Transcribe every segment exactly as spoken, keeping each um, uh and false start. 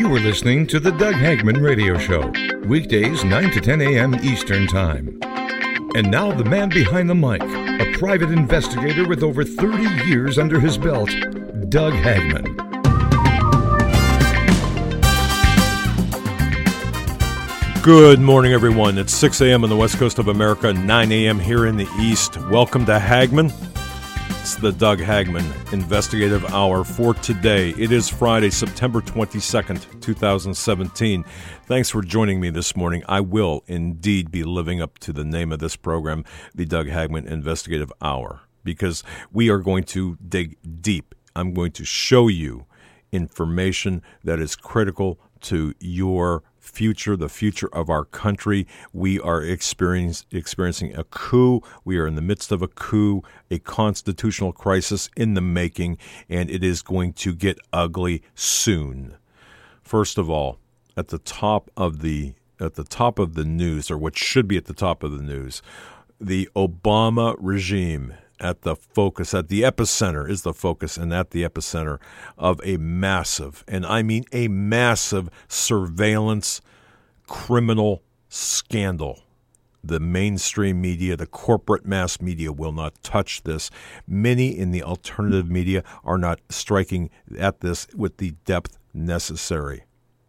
You are listening to the Doug Hagman Radio Show, weekdays nine to ten a.m. Eastern Time. And now the man behind the mic, a private investigator with over thirty years under his belt, Doug Hagman. Good morning, everyone. It's six a.m. on the west coast of America, nine a.m. here in the east. Welcome to Hagman. It's the Doug Hagman Investigative Hour for today. It is Friday, September twenty-second, twenty seventeen. Thanks for joining me this morning. I will indeed be living up to the name of this program, the Doug Hagman Investigative Hour, because we are going to dig deep. I'm going to show you information that is critical to your future, the future of our country. We are experience, experiencing a coup. We are in the midst of a coup, a constitutional crisis in the making, and it is going to get ugly soon. First of all, at the top of the at the top of the news, or what should be at the top of the news, the Obama regime at the focus, at the epicenter is the focus, and at the epicenter of a massive, and I mean a massive surveillance criminal scandal. The mainstream media, the corporate mass media will not touch this. Many in the alternative media are not striking at this with the depth necessary.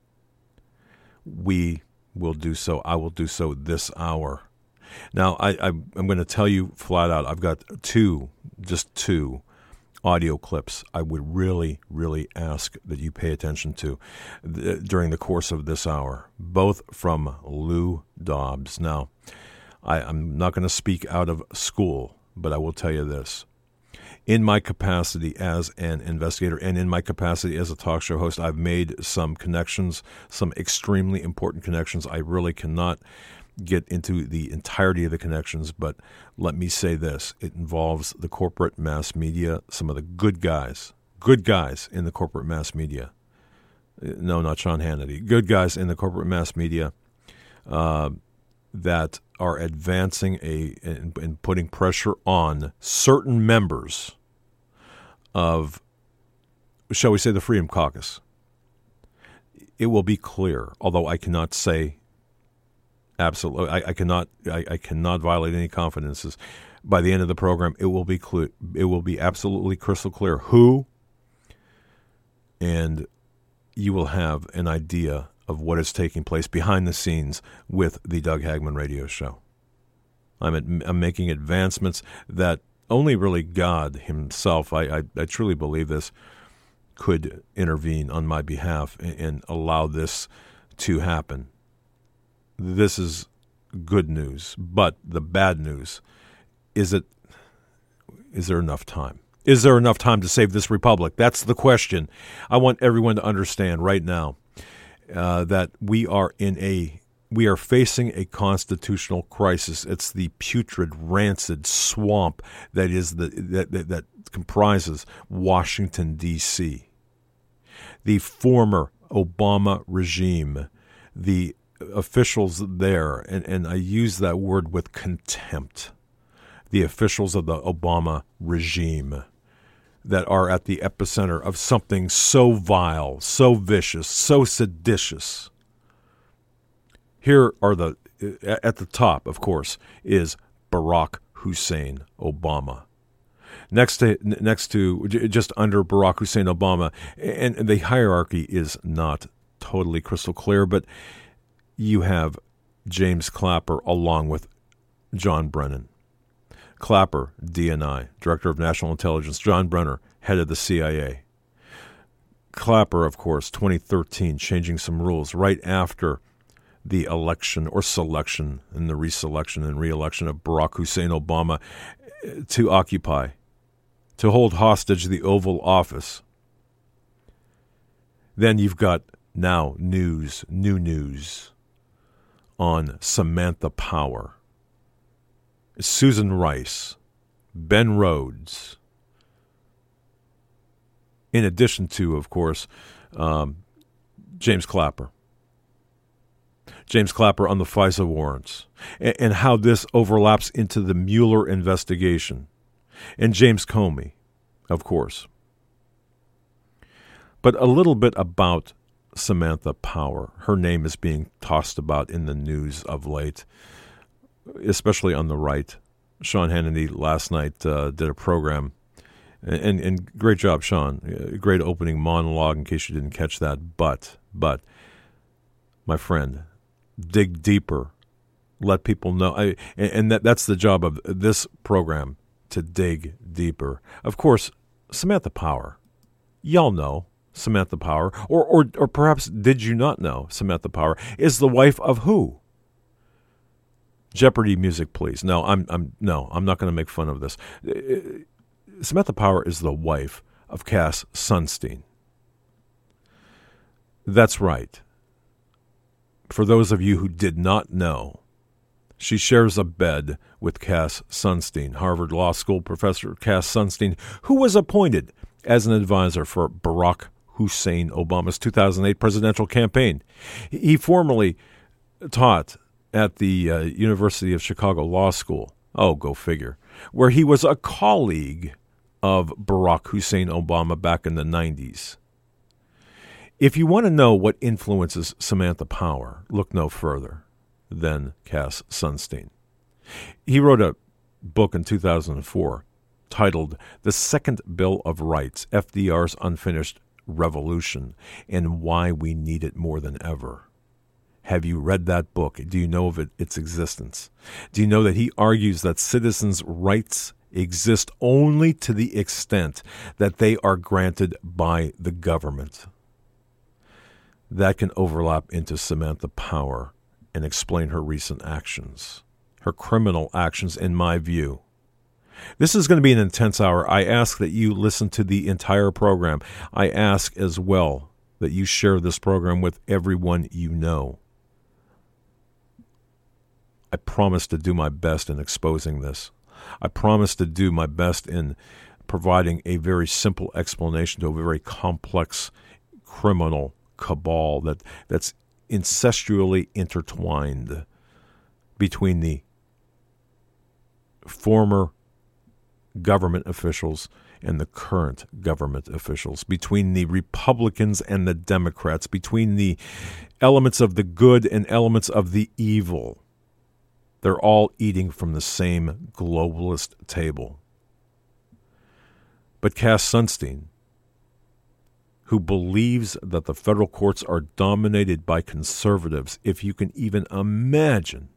We will do so. I will do so this hour. Now, I, I, I'm going to tell you flat out, I've got two, just two audio clips I would really, really ask that you pay attention to th- during the course of this hour, both from Lou Dobbs. Now, I, I'm not going to speak out of school, but I will tell you this. In my capacity as an investigator and in my capacity as a talk show host, I've made some connections, some extremely important connections. I really cannot get into the entirety of the connections, but let me say this. It involves the corporate mass media, some of the good guys, good guys in the corporate mass media. No, not Sean Hannity. Good guys in the corporate mass media uh, that are advancing a and, and putting pressure on certain members of, shall we say, the Freedom Caucus. It will be clear, although I cannot say absolutely, I, I cannot, I, I cannot violate any confidences. By the end of the program, it will be clear, it will be absolutely crystal clear who, and you will have an idea of what is taking place behind the scenes with the Doug Hagman Radio Show. I'm, at, I'm making advancements that only really God Himself, I, I, I truly believe this, could intervene on my behalf and, and allow this to happen. This is good news, but the bad news is it is there enough time? Is there enough time to save this republic? That's the question. I want everyone to understand right now uh, that we are in a we are facing a constitutional crisis. It's the putrid, rancid swamp that is the that that, that comprises Washington, D C. The former Obama regime, the officials there, and, and I use that word with contempt, the officials of the Obama regime that are at the epicenter of something so vile, so vicious, so seditious. Here are the, at the top, of course, is Barack Hussein Obama. Next to, next to, just under Barack Hussein Obama, and the hierarchy is not totally crystal clear, but you have James Clapper along with John Brennan. Clapper, D N I, Director of National Intelligence. John Brennan, head of the C I A. Clapper, of course, twenty thirteen, changing some rules right after the election or selection and the reselection and re-election of Barack Hussein Obama to occupy, to hold hostage the Oval Office. Then you've got now news, new news on Samantha Power, Susan Rice, Ben Rhodes, in addition to, of course, um, James Clapper. James Clapper on the FISA warrants, and, and how this overlaps into the Mueller investigation, and James Comey, of course. But a little bit about Samantha Power. Her name is being tossed about in the news of late, especially on the right. Sean Hannity last night uh, did a program, and, and great job, Sean. Great opening monologue, in case you didn't catch that. But, but, my friend, dig deeper. Let people know. I, and that, that's the job of this program, to dig deeper. Of course, Samantha Power. Y'all know Samantha Power, or, or, or perhaps did you not know Samantha Power is the wife of who? Jeopardy music, please. No, I'm I'm no, I'm not going to make fun of this. Samantha Power is the wife of Cass Sunstein. That's right. For those of you who did not know, she shares a bed with Cass Sunstein, Harvard Law School professor Cass Sunstein, who was appointed as an advisor for Barack Hussein Obama's two thousand eight presidential campaign. He formerly taught at the uh, University of Chicago Law School. Oh, go figure. Where he was a colleague of Barack Hussein Obama back in the nineties. If you want to know what influences Samantha Power, look no further than Cass Sunstein. He wrote a book in two thousand four titled The Second Bill of Rights, F D R's Unfinished Revolution, and Why We Need It More Than Ever. Have you read that book? Do you know of it, its existence? Do you know that he argues that citizens' rights exist only to the extent that they are granted by the government? That can overlap into Samantha Power and explain her recent actions, her criminal actions, in my view. This is going to be an intense hour. I ask that you listen to the entire program. I ask as well that you share this program with everyone you know. I promise to do my best in exposing this. I promise to do my best in providing a very simple explanation to a very complex criminal cabal that, that's incestually intertwined between the former government officials and the current government officials, between the Republicans and the Democrats, between the elements of the good and elements of the evil. They're all eating from the same globalist table. But Cass Sunstein, who believes that the federal courts are dominated by conservatives, if you can even imagine,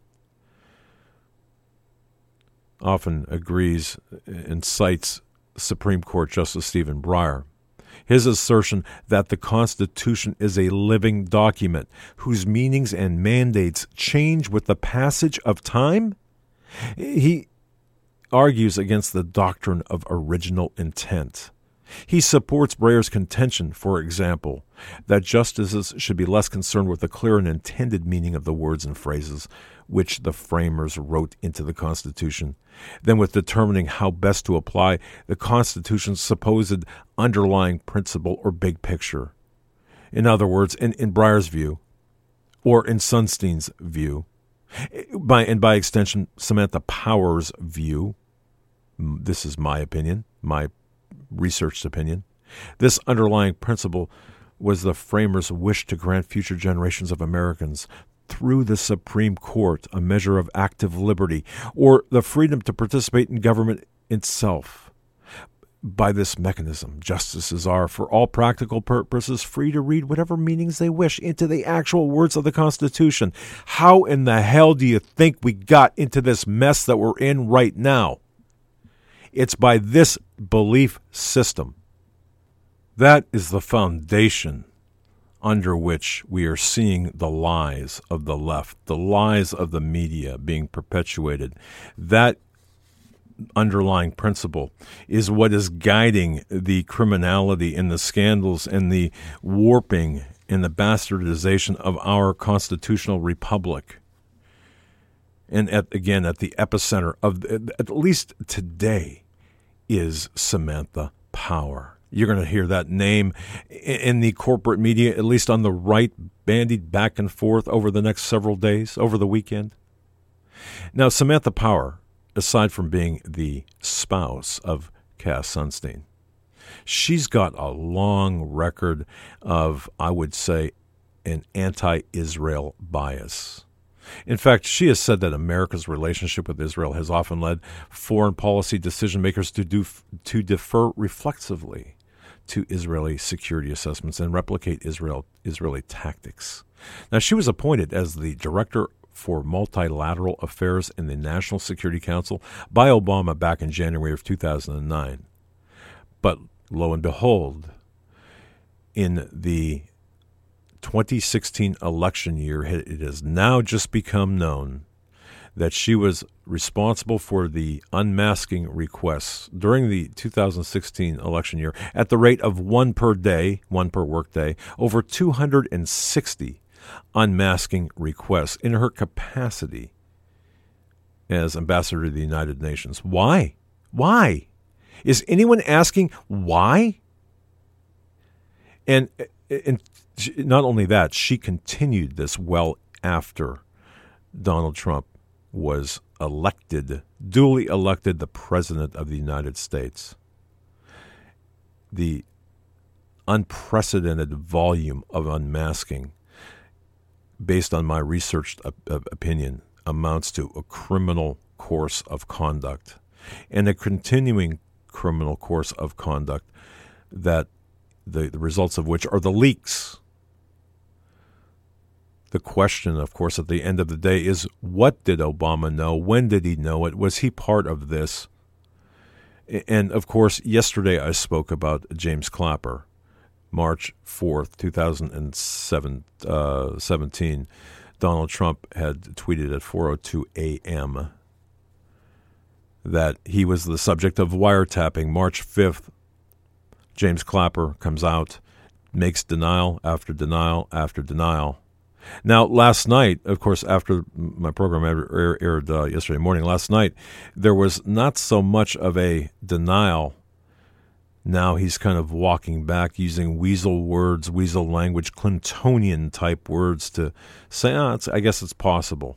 often agrees and cites Supreme Court Justice Stephen Breyer. His assertion that the Constitution is a living document whose meanings and mandates change with the passage of time. He argues against the doctrine of original intent. He supports Breyer's contention, for example, that justices should be less concerned with the clear and intended meaning of the words and phrases which the framers wrote into the Constitution than with determining how best to apply the Constitution's supposed underlying principle or big picture. In other words, in, in Breyer's view, or in Sunstein's view, by and by extension, Samantha Power's view, this is my opinion, my researched opinion, this underlying principle was the framers' wish to grant future generations of Americans through the Supreme Court a measure of active liberty, or the freedom to participate in government itself. By this mechanism, justices are, for all practical purposes, free to read whatever meanings they wish into the actual words of the Constitution. How in the hell do you think we got into this mess that we're in right now? It's by this belief system. That is the foundation under which we are seeing the lies of the left, the lies of the media being perpetuated. That underlying principle is what is guiding the criminality and the scandals and the warping and the bastardization of our constitutional republic. And at, again, at the epicenter of, at least today, is Samantha Power. You're going to hear that name in the corporate media, at least on the right, bandied back and forth over the next several days, over the weekend. Now, Samantha Power, aside from being the spouse of Cass Sunstein, she's got a long record of, I would say, an anti-Israel bias. In fact, she has said that America's relationship with Israel has often led foreign policy decision makers to do to defer reflexively to Israeli security assessments and replicate Israel Israeli tactics. Now, she was appointed as the director for multilateral affairs in the National Security Council by Obama back in January of two thousand nine. But lo and behold, in the twenty sixteen election year, it has now just become known that she was responsible for the unmasking requests during the two thousand sixteen election year at the rate of one per day, one per workday, over two hundred sixty unmasking requests in her capacity as ambassador to the United Nations. Why? Why? Is anyone asking why? And, and not only that, she continued this well after Donald Trump was elected, duly elected the President of the United States. The unprecedented volume of unmasking, based on my researched op- opinion, amounts to a criminal course of conduct, and a continuing criminal course of conduct that the, the results of which are the leaks. The question, of course, at the end of the day is, what did Obama know? When did he know it? Was he part of this? And, of course, yesterday I spoke about James Clapper. March fourth, two thousand seventeen, Donald Trump had tweeted at four oh two a.m. that he was the subject of wiretapping. March fifth, James Clapper comes out, makes denial after denial after denial. Now, last night, of course, after my program aired, aired uh, yesterday morning, last night, there was not so much of a denial. Now he's kind of walking back using weasel words, weasel language, Clintonian-type words to say, oh, it's, I guess it's possible.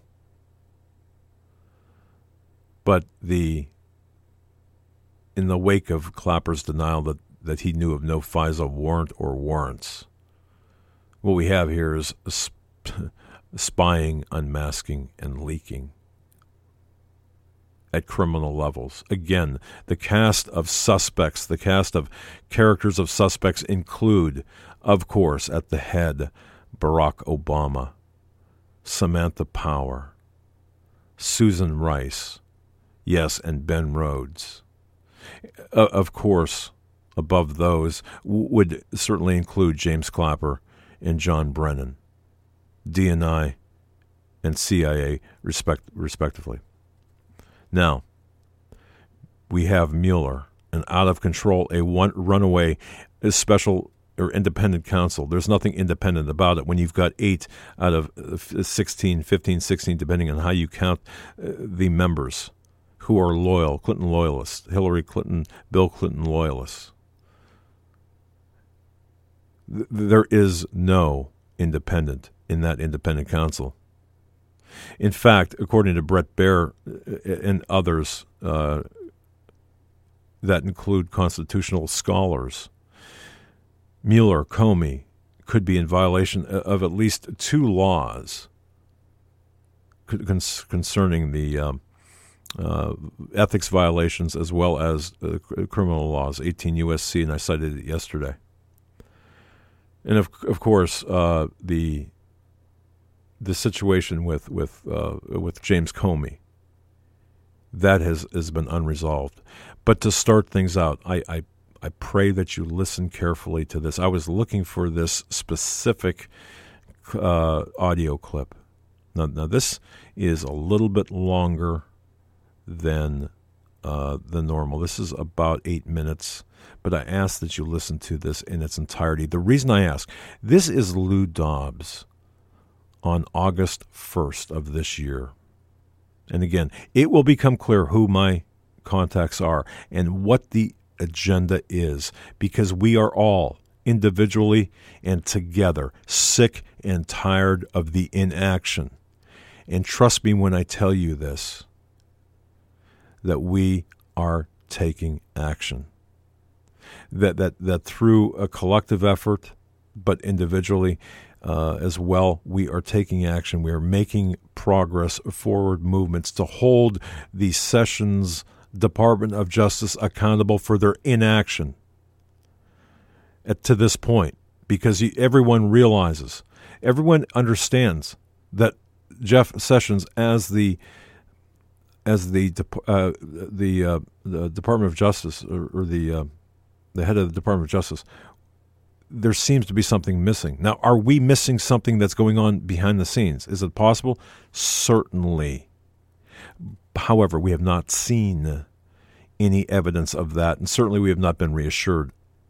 But the in the wake of Clapper's denial that, that he knew of no FISA warrant or warrants, what we have here is sp- spying, unmasking, and leaking at criminal levels. Again, the cast of suspects, the cast of characters of suspects include, of course, at the head, Barack Obama, Samantha Power, Susan Rice, yes, and Ben Rhodes. Uh, of course, above those w- would certainly include James Clapper and John Brennan, D N I and C I A, respect, respectively. Now, we have Mueller, an out-of-control, a one, runaway a special or independent counsel. There's nothing independent about it when you've got eight out of sixteen, fifteen, sixteen, depending on how you count uh, the members who are loyal, Clinton loyalists, Hillary Clinton, Bill Clinton loyalists. Th- there is no independent in that independent counsel. In fact, according to Bret Baier and others uh, that include constitutional scholars, Mueller, Comey could be in violation of at least two laws concerning the um, uh, ethics violations as well as uh, criminal laws, eighteen U S C, and I cited it yesterday. And of of course, uh, the the situation with with uh, with James Comey, that has, has been unresolved. But to start things out, I, I I pray that you listen carefully to this. I was looking for this specific uh, audio clip. Now, now this is a little bit longer than uh, the normal. This is about eight minutes. But I ask that you listen to this in its entirety. The reason I ask, this is Lou Dobbs on August first of this year. And again, it will become clear who my contacts are and what the agenda is, because we are all, individually and together, sick and tired of the inaction. And trust me when I tell you this, that we are taking action. That, that, that through a collective effort, but individually uh, as well, we are taking action. We are making progress, forward movements to hold the Sessions Department of Justice accountable for their inaction at, to this point, because he, everyone realizes, everyone understands that Jeff Sessions, as the as the uh, the, uh, the Department of Justice or, or the uh, the head of the Department of Justice, there seems to be something missing. Now, are we missing something that's going on behind the scenes? Is it possible? Certainly. However, we have not seen any evidence of that, and certainly we have not been reassured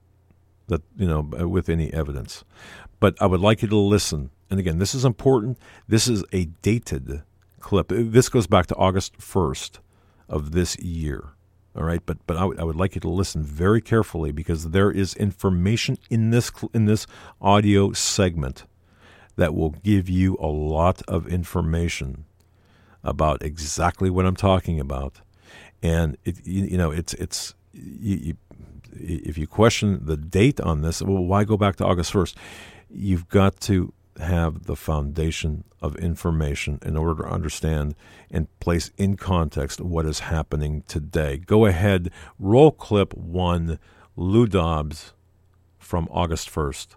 that, you know, with any evidence. But I would like you to listen. And again, this is important. This is a dated clip. This goes back to August first of this year. All right, but but I, w- I would like you to listen very carefully, because there is information in this cl- in this audio segment that will give you a lot of information about exactly what I'm talking about. And it, you, you know, it's it's you, you, if you question the date on this, well, why go back to August first? You've got to have the foundation of information in order to understand and place in context what is happening today. Go ahead, roll clip one, Lou Dobbs from August first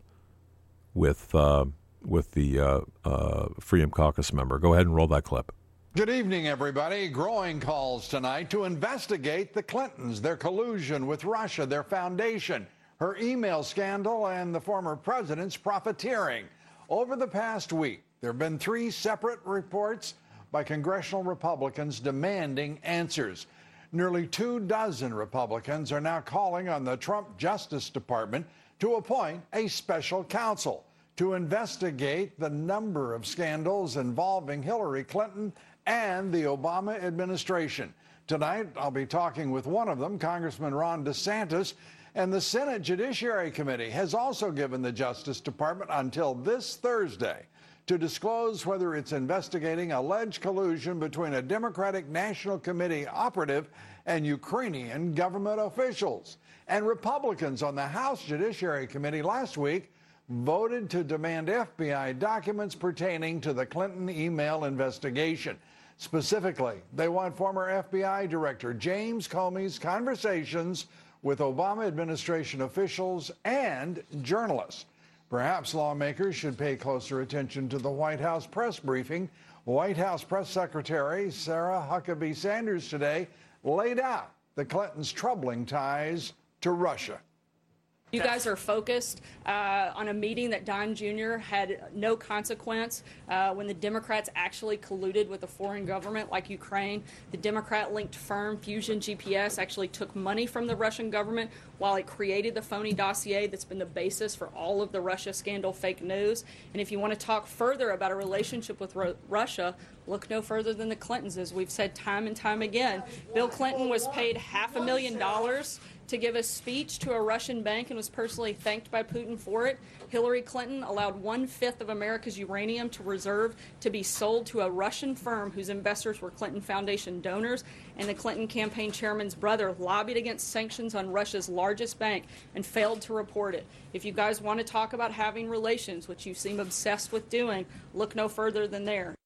with uh, with the uh, uh, Freedom Caucus member. Go ahead and roll that clip. Good evening, everybody. Growing calls tonight to investigate the Clintons, their collusion with Russia, their foundation, her email scandal, and the former president's profiteering. Over the past week, there have been three separate reports by congressional Republicans demanding answers. Nearly two dozen Republicans are now calling on the Trump Justice Department to appoint a special counsel to investigate the number of scandals involving Hillary Clinton and the Obama administration. Tonight, I'll be talking with one of them, Congressman Ron DeSantis. And the Senate Judiciary Committee has also given the Justice Department until this Thursday to disclose whether it's investigating alleged collusion between a Democratic National Committee operative and Ukrainian government officials. And Republicans on the House Judiciary Committee last week voted to demand F B I documents pertaining to the Clinton email investigation. Specifically, they want former F B I Director James Comey's conversations with Obama administration officials and journalists. Perhaps lawmakers should pay closer attention to the White House press briefing. White House Press Secretary Sarah Huckabee Sanders today laid out the Clintons' troubling ties to Russia. You guys are focused uh, on a meeting that Don Junior had no consequence uh, when the Democrats actually colluded with a foreign government like Ukraine. The Democrat-linked firm Fusion G P S actually took money from the Russian government while it created the phony dossier that's been the basis for all of the Russia scandal fake news. And if you want to talk further about a relationship with Ru- Russia, look no further than the Clintons, as we've said time and time again. Bill Clinton was paid half a million dollars to give a speech to a Russian bank and was personally thanked by Putin for it. Hillary Clinton allowed one-fifth of America's uranium to reserve to be sold to a Russian firm whose investors were Clinton Foundation donors, and the Clinton campaign chairman's brother lobbied against sanctions on Russia's largest bank and failed to report it. If you guys want to talk about having relations, which you seem obsessed with doing, look no further than there.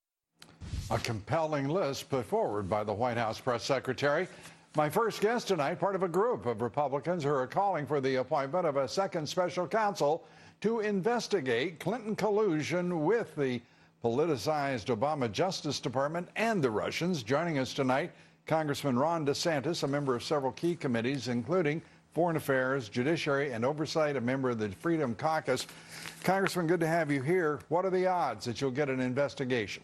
A compelling list put forward by the White House press secretary. My first guest tonight, part of a group of Republicans who are calling for the appointment of a second special counsel to investigate Clinton collusion with the politicized Obama Justice Department and the Russians. Joining us tonight, Congressman Ron DeSantis, a member of several key committees, including Foreign Affairs, Judiciary, and Oversight, a member of the Freedom Caucus. Congressman, good to have you here. What are the odds that you'll get an investigation?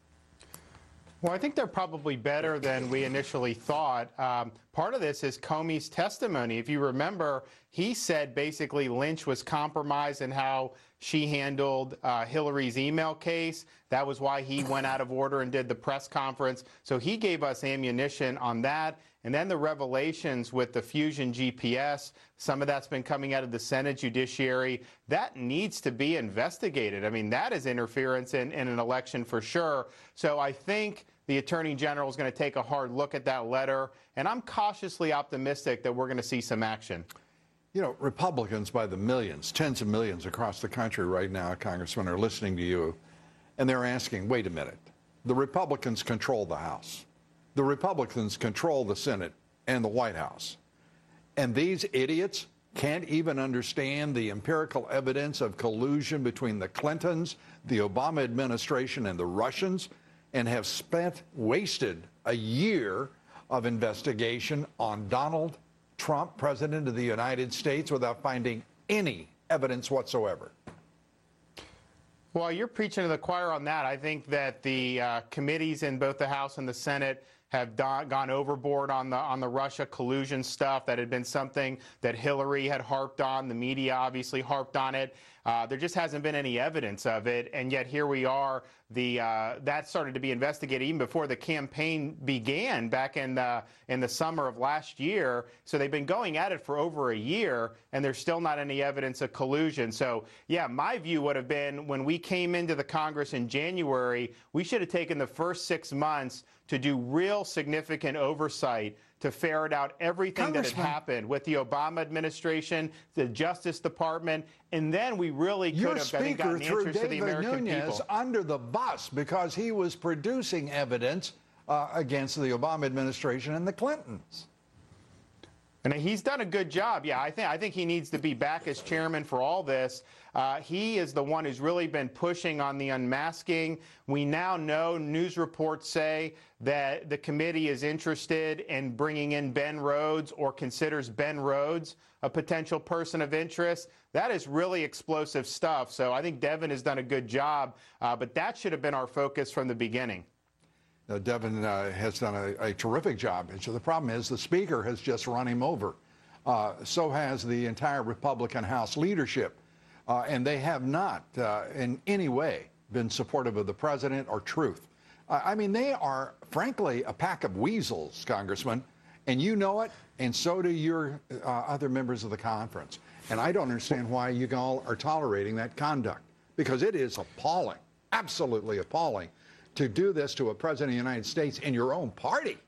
Well, I think they're probably better than we initially thought. Um, part of this is Comey's testimony. If you remember, he said basically Lynch was compromised in how she handled uh, Hillary's email case. That was why he went out of order and did the press conference. So he gave us ammunition on that. And then the revelations with the Fusion G P S, some of that's been coming out of the Senate Judiciary. That needs to be investigated. I mean, that is interference in, in an election for sure. So I think the Attorney General is going to take a hard look at that letter. And I'm cautiously optimistic that we're going to see some action. You know, Republicans by the millions, tens of millions across the country right now, Congressman, are listening to you, and they're asking, wait a minute, the Republicans control the House. The Republicans control the Senate and the White House. And these idiots can't even understand the empirical evidence of collusion between the Clintons, the Obama administration, and the Russians, and have spent, wasted a year of investigation on Donald Trump, President of the United States, without finding any evidence whatsoever. Well, you're preaching to the choir on that. I think that the uh, committees in both the House and the Senate have do- gone overboard on the on the Russia collusion stuff. That had been something that Hillary had harped on. The media obviously harped on it. Uh, there just hasn't been any evidence of it, and yet here we are. The uh, that started to be investigated even before the campaign began back in the in the summer of last year. So they've been going at it for over a year, and there's still not any evidence of collusion. So yeah, my view would have been when we came into the Congress in January, we should have taken the first six months to do real significant oversight to ferret out everything that had happened with the Obama administration, the Justice Department, and then we really could Your have I think, gotten the Speaker interest threw of the David American Nunes people. under the bus because he was producing evidence uh, against the Obama administration and the Clintons. And he's done a good job. Yeah, I think I think he needs to be back as chairman for all this. Uh, he is the one who's really been pushing on the unmasking. We now know, news reports say, that the committee is interested in bringing in Ben Rhodes or considers Ben Rhodes a potential person of interest. That is really explosive stuff. So I think Devin has done a good job, uh, but that should have been our focus from the beginning. Uh, Devin uh, has done a, a terrific job. And so the problem is the Speaker has just run him over. Uh, so has the entire Republican House leadership. Uh, and they have not uh, in any way been supportive of the president or truth. Uh, I mean, they are, frankly, a pack of weasels, Congressman, and you know it, and so do your uh, other members of the conference. And I don't understand why you all are tolerating that conduct, because it is appalling, absolutely appalling, to do this to a president of the United States in your own party.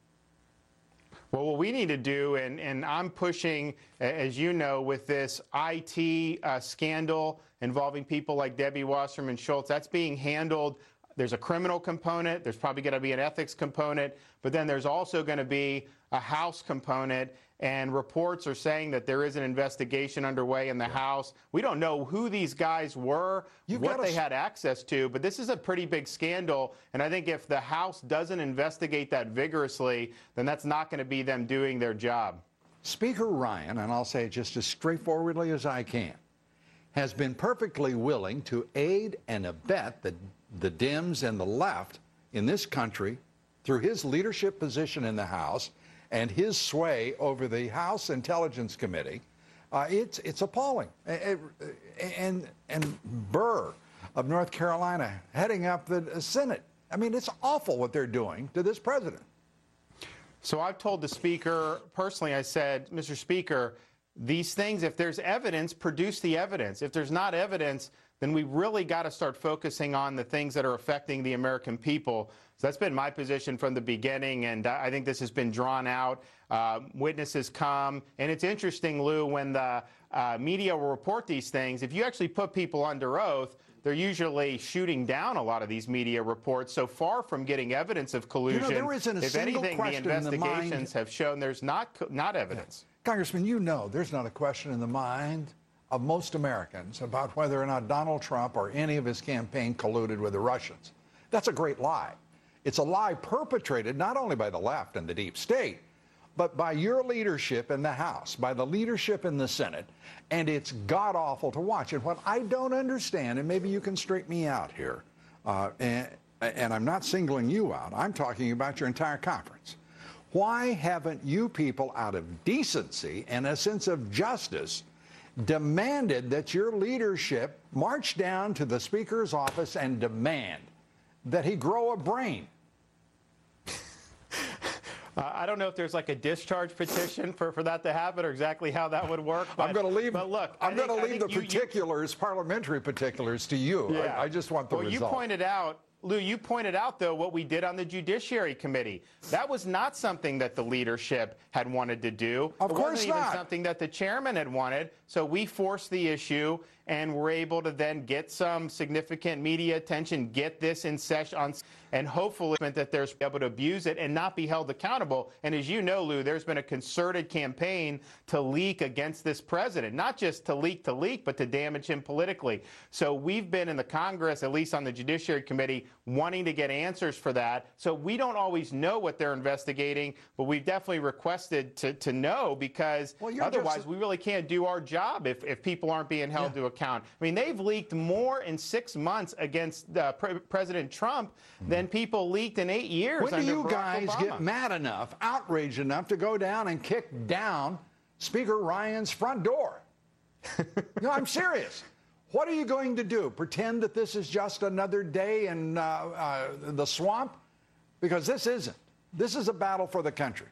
Well, what we need to do, and, and I'm pushing, as you know, with this I T uh, scandal involving people like Debbie Wasserman Schultz, that's being handled. There's a criminal component. There's probably going to be an ethics component. But then there's also going to be a House component. And reports are saying that there is an investigation underway in the House. We don't know who these guys were, You've what they s- had access to. But this is a pretty big scandal. And I think if the House doesn't investigate that vigorously, then that's not going to be them doing their job. Speaker Ryan, and I'll say it just as straightforwardly as I can, has been perfectly willing to aid and abet the, the Dems and the left in this country through his leadership position in the House and his sway over the House Intelligence Committee. Uh, it's it's appalling. And, and, and Burr of North Carolina heading up the Senate. I mean, it's awful what they're doing to this president. So I've told the Speaker, personally, I said, Mister Speaker, these things, if there's evidence, produce the evidence. If there's not evidence, then we really got to start focusing on the things that are affecting the American people. So that's been my position from the beginning, and I think this has been drawn out. Uh, witnesses come, and it's interesting, Lou, when the uh, media will report these things, if you actually put people under oath, they're usually shooting down a lot of these media reports. So far from getting evidence of collusion, You know, there isn't a if single anything, the question in the investigations mind- have shown there's not co- not evidence. Congressman, you know there's not a question in the mind of most Americans about whether or not Donald Trump or any of his campaign colluded with the Russians. That's a great lie. It's a lie perpetrated not only by the left and the deep state, but by your leadership in the House, by the leadership in the Senate, and it's god-awful to watch. And what I don't understand, and maybe you can straighten me out here, uh, and, and I'm not singling you out, I'm talking about your entire conference. Why haven't you people, out of decency and a sense of justice, demanded that your leadership march down to the Speaker's office and demand that he grow a brain? Uh, I don't know if there's like a discharge petition for, for that to happen or exactly how that would work. But, I'm going to leave. But look, I'm going to leave the you, particulars, you, parliamentary particulars, to you. Yeah. I, I just want the well, result. Well, you pointed out Lou, you pointed out, though, what we did on the Judiciary Committee. That was not something that the leadership had wanted to do. Of it course wasn't even not. something that the chairman had wanted. So we forced the issue, and were able to then get some significant media attention, get this in session, on, and hopefully that there's able to abuse it and not be held accountable. And as you know, Lou, there's been a concerted campaign to leak against this president, not just to leak to leak, but to damage him politically. So we've been in the Congress, at least on the Judiciary Committee, wanting to get answers for that. So we don't always know what they're investigating, but we've definitely requested to, to know, because Well, you're otherwise just- we really can't do our job if, if people aren't being held Yeah. to account. I mean, they've leaked more in six months against uh, Pre- President Trump than people leaked in eight years. When do under you Barack guys Obama. get mad enough, outraged enough to go down and kick down Speaker Ryan's front door? No, I'm serious. What are you going to do? Pretend that this is just another day in uh, uh, the swamp? Because this isn't. This is a battle for the country.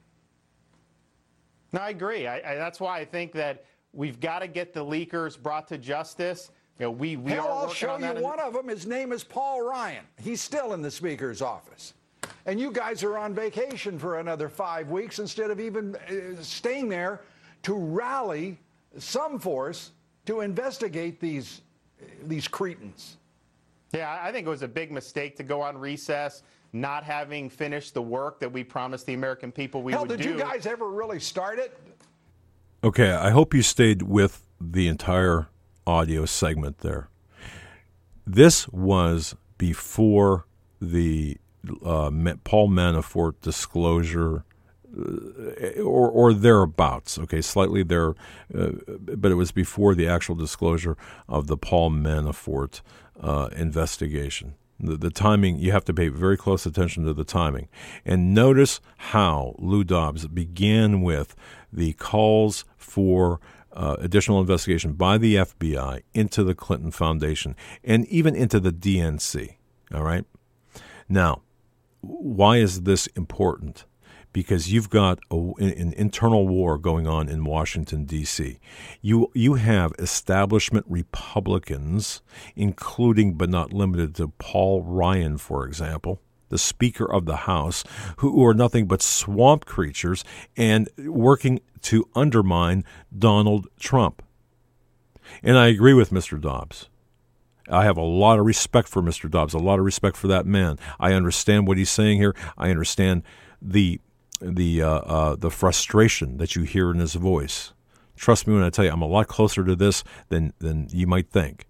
No, I agree. I, I, that's why I think that we've got to get the leakers brought to justice. You know, we we Hell, are I'll working show on that. you one of them. His name is Paul Ryan. He's still in the Speaker's office. And you guys are on vacation for another five weeks instead of even uh, staying there to rally some force to investigate these, these cretins. Yeah, I think it was a big mistake to go on recess, not having finished the work that we promised the American people we Hell, would did do. you guys ever really start it? Okay, I hope you stayed with the entire audio segment there. This was before the uh, Paul Manafort disclosure, uh, or, or thereabouts, okay, slightly there, uh, but it was before the actual disclosure of the Paul Manafort uh, investigation. The, the timing, you have to pay very close attention to the timing. And notice how Lou Dobbs began with the calls for uh, additional investigation by the F B I into the Clinton Foundation and even into the D N C. All right? Now, why is this important? Because you've got a, an internal war going on in Washington, D C. You you have establishment Republicans, including but not limited to Paul Ryan, for example, the Speaker of the House, who are nothing but swamp creatures and working to undermine Donald Trump. And I agree with Mister Dobbs. I have a lot of respect for Mister Dobbs, a lot of respect for that man. I understand what he's saying here. I understand the the uh, uh, the frustration that you hear in his voice. Trust me when I tell you, I'm a lot closer to this than than you might think,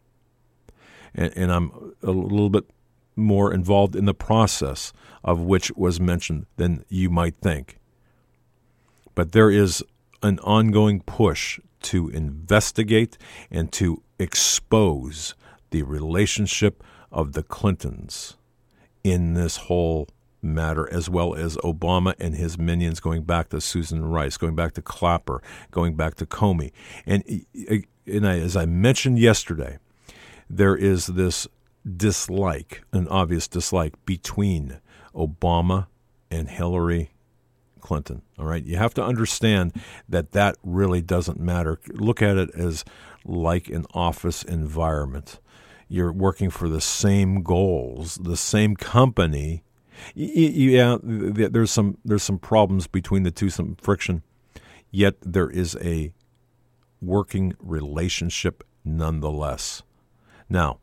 and, and I'm a little bit more involved in the process of which was mentioned than you might think. But there is an ongoing push to investigate and to expose the relationship of the Clintons in this whole matter, as well as Obama and his minions, going back to Susan Rice, going back to Clapper, going back to Comey. And, and I, as I mentioned yesterday, there is this dislike, an obvious dislike between Obama and Hillary Clinton. All right, you have to understand that that really doesn't matter. Look at it as like an office environment. You're working for the same goals, the same company. Yeah, there's some there's some problems between the two, some friction. Yet there is a working relationship nonetheless. Now,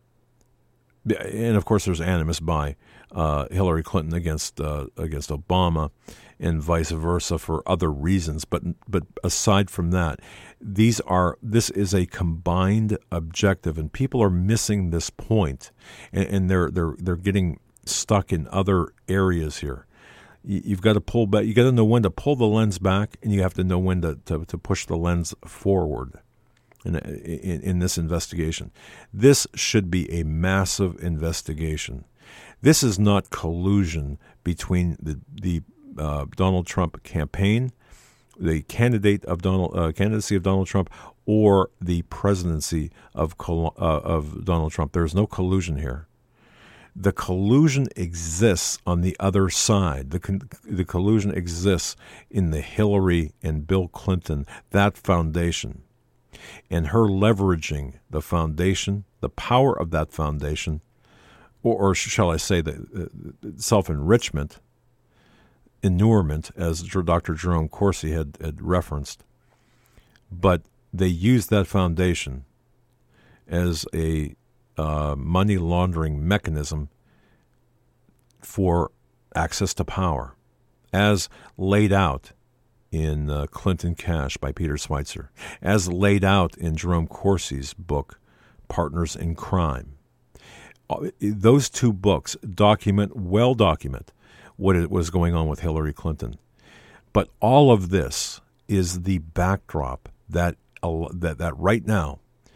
and of course, there's animus by uh, Hillary Clinton against uh, against Obama, and vice versa for other reasons. But but aside from that, these are this is a combined objective, and people are missing this point, and, and they're they're they're getting stuck in other areas here. You've got to pull back. You got to know when to pull the lens back, and you have to know when to to, to push the lens forward. In, in, in this investigation, this should be a massive investigation. This is not collusion between the the uh, Donald Trump campaign, the candidate of Donald uh, candidacy of Donald Trump, or the presidency of uh, of Donald Trump. There is no collusion here. The collusion exists on the other side. The con- the collusion exists in the Hillary and Bill Clinton, that foundation, and her leveraging the foundation, the power of that foundation, or, or shall I say, the uh, self-enrichment, inurement, as Doctor Jerome Corsi had, had referenced. But they used that foundation as a uh, money laundering mechanism for access to power, as laid out in uh, Clinton Cash by Peter Schweitzer, as laid out in Jerome Corsi's book, Partners in Crime. Those two books document, well document, what it was going on with Hillary Clinton. But all of this is the backdrop that uh, that, that right now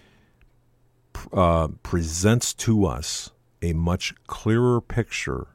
uh, presents to us a much clearer picture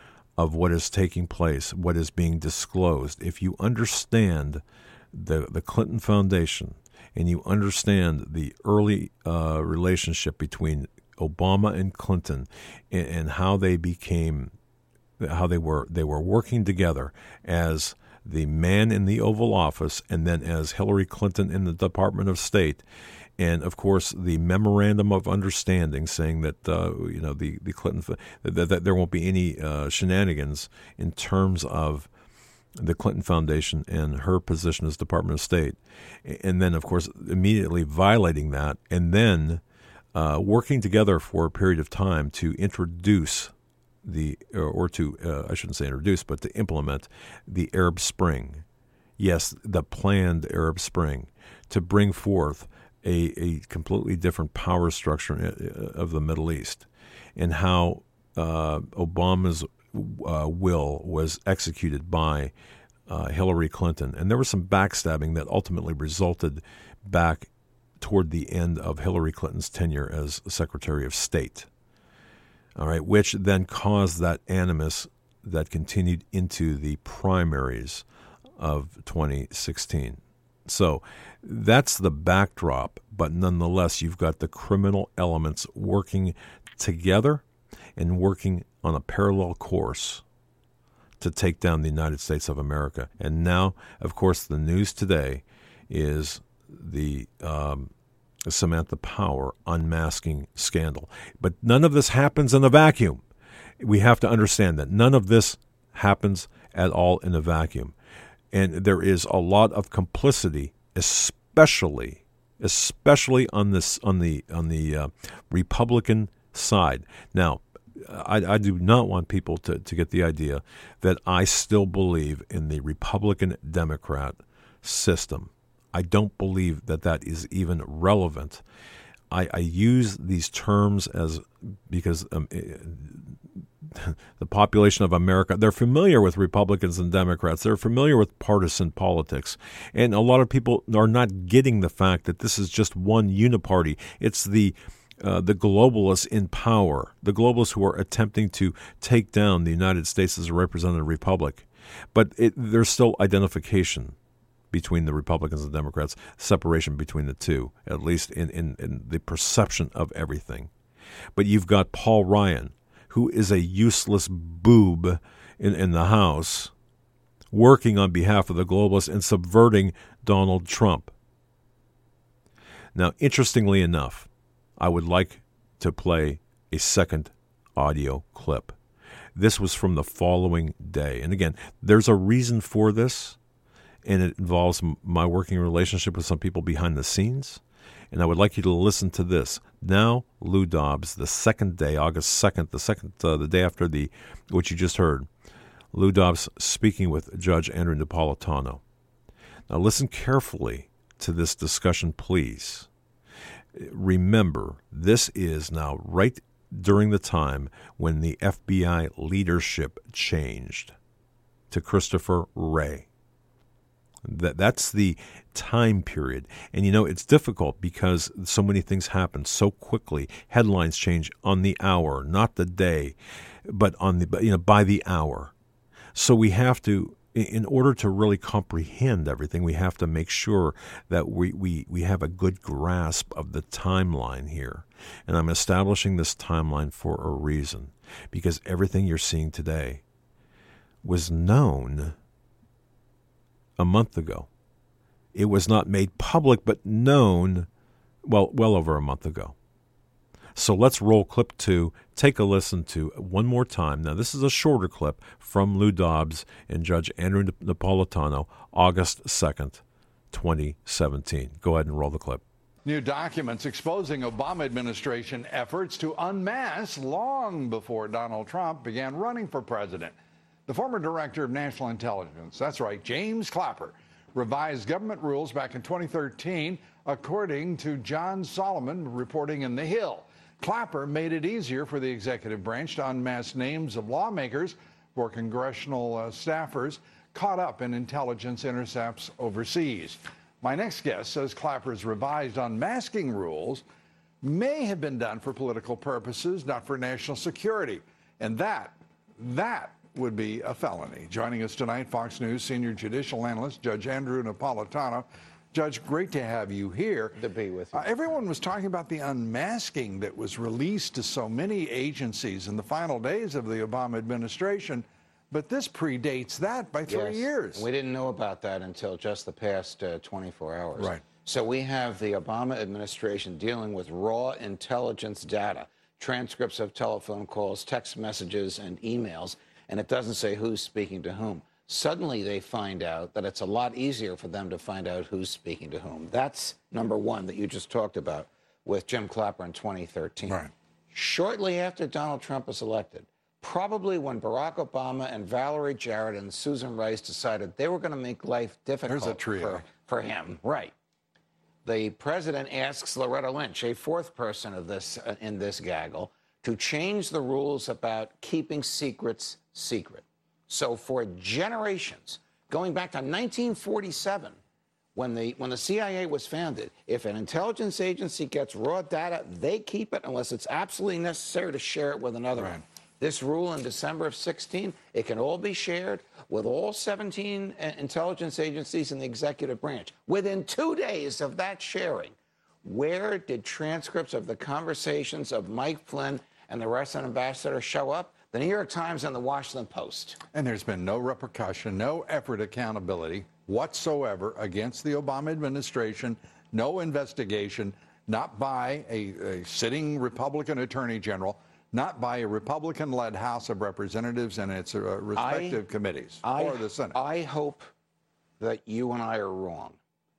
of what is taking place, what is being disclosed. If you understand the the Clinton Foundation and you understand the early uh, relationship between Obama and Clinton and, and how they became, how they were they were working together as the man in the Oval Office and then as Hillary Clinton in the Department of State. And of course, the memorandum of understanding saying that uh, you know the the Clinton that, that there won't be any uh, shenanigans in terms of the Clinton Foundation and her position as Department of State, and then of course immediately violating that, and then uh, working together for a period of time to introduce the or, or to uh, I shouldn't say introduce, but to implement the Arab Spring. Yes, the planned Arab Spring to bring forth A, a completely different power structure of the Middle East, and how uh, Obama's uh, will was executed by uh, Hillary Clinton. And there was some backstabbing that ultimately resulted back toward the end of Hillary Clinton's tenure as Secretary of State, all right, which then caused that animus that continued into the primaries of twenty sixteen. So that's the backdrop, but nonetheless, you've got the criminal elements working together and working on a parallel course to take down the United States of America. And now, of course, the news today is the um, Samantha Power unmasking scandal. But none of this happens in a vacuum. We have to understand that none of this happens at all in a vacuum. And there is a lot of complicity, especially, especially on this on the on the uh, Republican side. Now, I, I do not want people to, to get the idea that I still believe in the Republican-Democrat system. I don't believe that that is even relevant. I, I use these terms as because um, the population of America, they're familiar with Republicans and Democrats. They're familiar with partisan politics. And a lot of people are not getting the fact that this is just one uniparty. It's the uh, the globalists in power, the globalists who are attempting to take down the United States as a representative republic. But it, there's still identification between the Republicans and Democrats, separation between the two, at least in, in, in the perception of everything. But you've got Paul Ryan, who is a useless boob in, in the House, working on behalf of the globalists and subverting Donald Trump. Now, interestingly enough, I would like to play a second audio clip. This was from the following day. And again, there's a reason for this, and it involves my working relationship with some people behind the scenes. And I would like you to listen to this. Now, Lou Dobbs, the second day, August second, the second, uh, the day after the what you just heard, Lou Dobbs speaking with Judge Andrew Napolitano. Now, listen carefully to this discussion, please. Remember, this is now right during the time when the F B I leadership changed to Christopher Wray. That that's the time period. And, you know, it's difficult because so many things happen so quickly. Headlines change on the hour, not the day, but on the you know by the hour. So we have to, in order to really comprehend everything, we have to make sure that we, we, we have a good grasp of the timeline here. And I'm establishing this timeline for a reason, because everything you're seeing today was known a month ago. It was not made public, but known well well over a month ago. So let's roll clip two. Take a listen to one more time. Now, this is a shorter clip from Lou Dobbs and Judge Andrew Napolitano, August second, twenty seventeen. Go ahead and roll the clip. New documents exposing Obama administration efforts to unmask long before Donald Trump began running for president. The former director of national intelligence, that's right, James Clapper, revised government rules back in twenty thirteen, according to John Solomon reporting in The Hill. Clapper made it easier for the executive branch to unmask names of lawmakers for congressional uh, staffers caught up in intelligence intercepts overseas. My next guest says Clapper's revised unmasking rules may have been done for political purposes, not for national security. And that, that would be a felony. Joining us tonight, Fox News senior judicial analyst, Judge Andrew Napolitano. Judge, great to have you here. To be with you. Uh, everyone was talking about the unmasking that was released to so many agencies in the final days of the Obama administration, but this predates that by three yes. years. We didn't know about that until just the past uh, twenty-four hours. Right. So we have the Obama administration dealing with raw intelligence data, transcripts of telephone calls, text messages, and emails, and it doesn't say who's speaking to whom. Suddenly they find out that it's a lot easier for them to find out who's speaking to whom. That's number one that you just talked about with Jim Clapper in twenty thirteen. Right. Shortly after Donald Trump was elected, probably when Barack Obama and Valerie Jarrett and Susan Rice decided they were going to make life difficult There's a trio. For, for him. Right. The president asks Loretta Lynch, a fourth person of this uh, in this gaggle, to change the rules about keeping secrets secret. So for generations, going back to nineteen forty-seven, when the when the C I A was founded, if an intelligence agency gets raw data, they keep it unless it's absolutely necessary to share it with another Right. one. This rule in December of sixteen, it can all be shared with all seventeen uh, intelligence agencies in the executive branch. Within two days of that sharing, where did transcripts of the conversations of Mike Flynn and the Russian ambassador show up? The New York Times and the Washington Post. And there's been no repercussion, no effort accountability whatsoever against the Obama administration, no investigation, not by a, a sitting Republican attorney general, not by a Republican-led House of Representatives and its uh, respective I, committees, I, or the Senate. I hope that you and I are wrong.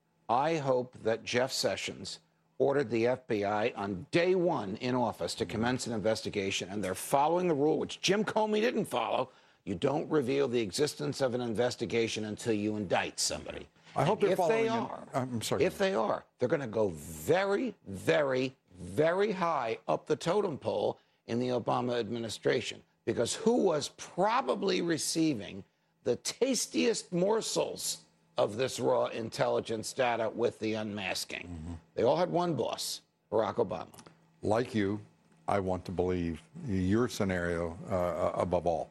I hope that Jeff Sessions ordered the F B I on day one in office to commence an investigation, and they're following the rule, which Jim Comey didn't follow. You don't reveal the existence of an investigation until you indict somebody. I hope and they're if following they in- are, I'm sorry. If they are, they're going to go very, very, very high up the totem pole in the Obama administration, because who was probably receiving the tastiest morsels of this raw intelligence data with the unmasking? Mm-hmm. They all had one boss, Barack Obama. Like you, I want to believe your scenario uh, above all.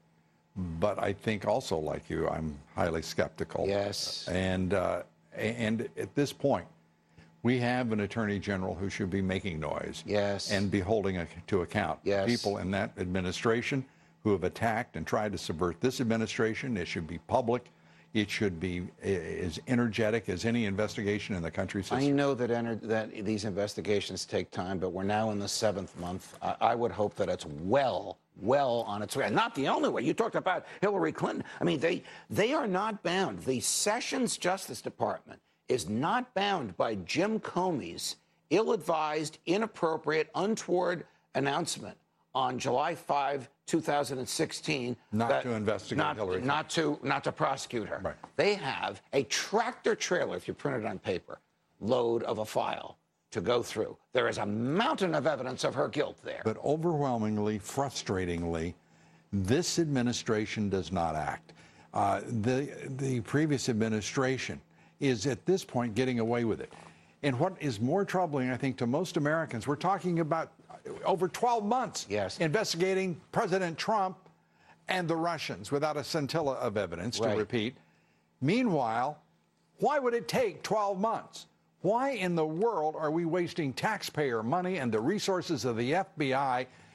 But I think also, like you, I'm highly skeptical. Yes. And uh, and at this point, we have an attorney general who should be making noise. Yes. And be holding a, to account Yes. people in that administration who have attacked and tried to subvert this administration. It should be public. It should be as energetic as any investigation in the country's history. I know that, enter, that these investigations take time, but we're now in the seventh month. I, I would hope that it's well, well on its way. And not the only way. You talked about Hillary Clinton. I mean, they they are not bound. The Sessions Justice Department is not bound by Jim Comey's ill-advised, inappropriate, untoward announcement on July fifth, two thousand sixteen, Not that- to investigate not, Hillary Clinton. Not to, not to prosecute her. Right. They have a tractor trailer, if you print it on paper, load of a file to go through. There is a mountain of evidence of her guilt there. But overwhelmingly, frustratingly, this administration does not act. Uh, the the previous administration is at this point getting away with it. And what is more troubling, I think, to most Americans, we're talking about over twelve months Yes. investigating President Trump and the Russians without a scintilla of evidence, to Right. repeat. Meanwhile, why would it take twelve months? Why in the world are we wasting taxpayer money and the resources of the F B I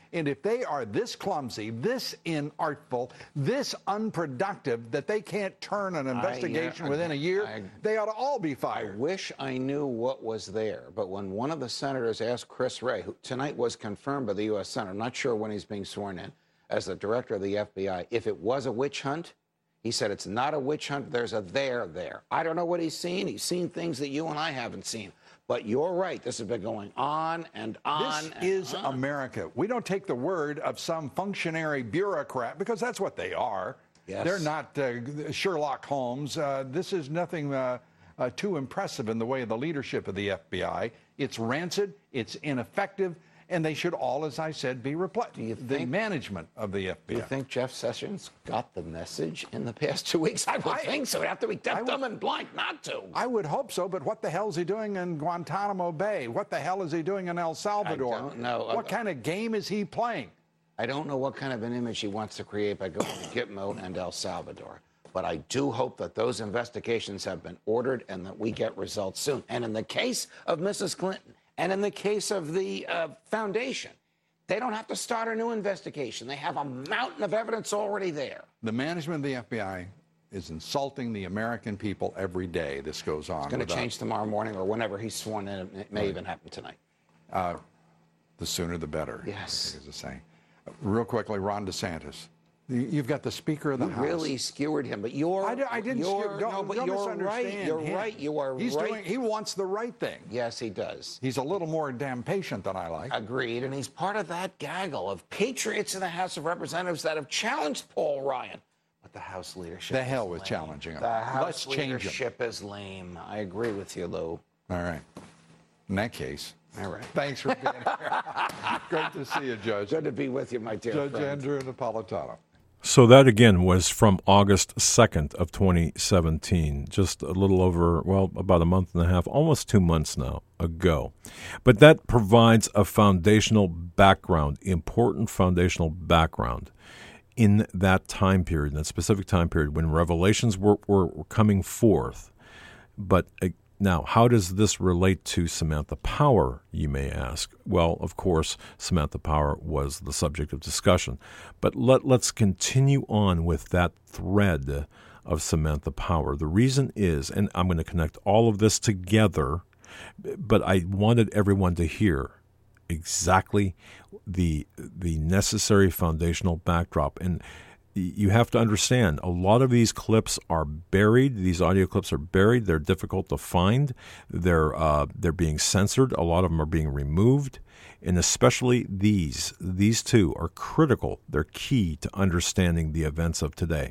And if they are this clumsy, this inartful, this unproductive, that they can't turn an investigation I, yeah, within a year, I, they ought to all be fired. I wish I knew what was there, but when one of the senators asked Chris Wray, who tonight was confirmed by the U S Senate, I'm not sure when he's being sworn in, as the director of the F B I, if it was a witch hunt, he said it's not a witch hunt, there's a there there. I don't know what he's seen. He's seen things that you and I haven't seen. But you're right. This has been going on and on. This and is on. America. We don't take the word of some functionary bureaucrat, because that's what they are. Yes. They're not uh, Sherlock Holmes. Uh, this is nothing uh, uh, too impressive in the way of the leadership of the F B I. It's rancid. It's ineffective. And they should all, as I said, be replaced. The think, management of the F B I. Do you think Jeff Sessions got the message in the past two weeks? I would I, think so. It'd have to be deaf, dumb, and blind not to. I would hope so, but what the hell is he doing in Guantanamo Bay? What the hell is he doing in El Salvador? I don't know. What uh, kind of game is he playing? I don't know what kind of an image he wants to create by going to Gitmo and El Salvador. But I do hope that those investigations have been ordered and that we get results soon. And in the case of Missus Clinton, and in the case of the uh, foundation, they don't have to start a new investigation. They have a mountain of evidence already there. The management of the F B I is insulting the American people every day this goes on. It's going to change tomorrow morning or whenever he's sworn in. It may right. even happen tonight. Uh, the sooner the better. Yes. I think is the saying. Uh, real quickly, Ron DeSantis. You've got the Speaker of the you House. Really skewered him, but you're. I, I didn't. You're, don't, no, but don't you're right. You're him. right. You are He's right. Doing, he wants the right thing. Yes, he does. He's a little more damn patient than I like. Agreed, and he's part of that gaggle of patriots in the House of Representatives that have challenged Paul Ryan. But the House leadership. The hell is with lame. challenging him. The House Let's change leadership him. is lame. I agree with you, Lou. All right. In that case. All right. Thanks for being here. Great to see you, Judge. Good to be with you, my dear Judge friend. Andrew Napolitano. So that, again, was from August second of twenty seventeen, just a little over, well, about a month and a half, almost two months now ago. But that provides a foundational background, important foundational background in that time period, in that specific time period when revelations were, were, were coming forth. But uh, now, how does this relate to Samantha Power, you may ask? Well, of course, Samantha Power was the subject of discussion. But let, let's continue on with that thread of Samantha Power. The reason is, and I'm going to connect all of this together, but I wanted everyone to hear exactly the the necessary foundational backdrop. And you have to understand, a lot of these clips are buried. These audio clips are buried. They're difficult to find. They're uh, they're being censored. A lot of them are being removed. And especially these, these two are critical. They're key to understanding the events of today.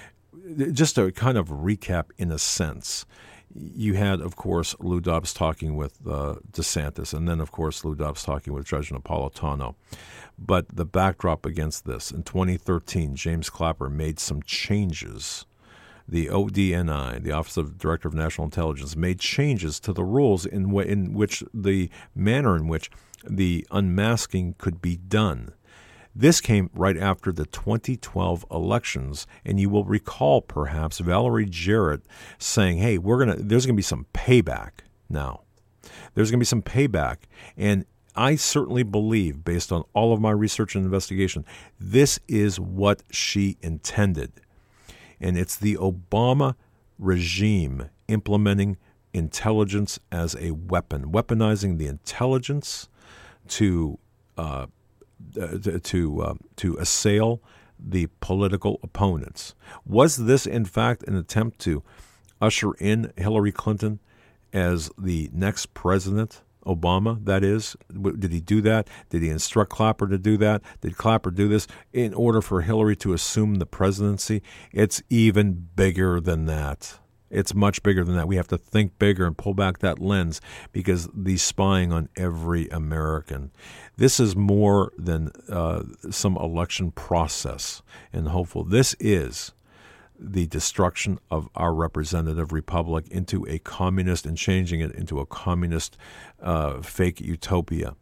Just to kind of recap in a sense, you had, of course, Lou Dobbs talking with uh, DeSantis, and then, of course, Lou Dobbs talking with Judge Napolitano. But the backdrop against this, in twenty thirteen, James Clapper made some changes. The O D N I, the Office of Director of National Intelligence, made changes to the rules in, w- in which the manner in which the unmasking could be done. This came right after the twenty twelve elections, and you will recall perhaps Valerie Jarrett saying, hey, we're gonna there's going to be some payback now. There's going to be some payback. And I certainly believe, based on all of my research and investigation, this is what she intended. And it's the Obama regime implementing intelligence as a weapon, weaponizing the intelligence to uh, uh, to uh, to assail the political opponents. Was this, in fact, an attempt to usher in Hillary Clinton as the next president? Obama, that is. Did he do that? Did he instruct Clapper to do that? Did Clapper do this in order for Hillary to assume the presidency? It's even bigger than that. It's much bigger than that. We have to think bigger and pull back that lens because the spying on every American. This is more than uh, some election process and hopeful. This is the destruction of our representative republic into a communist and changing it into a communist uh, fake utopia.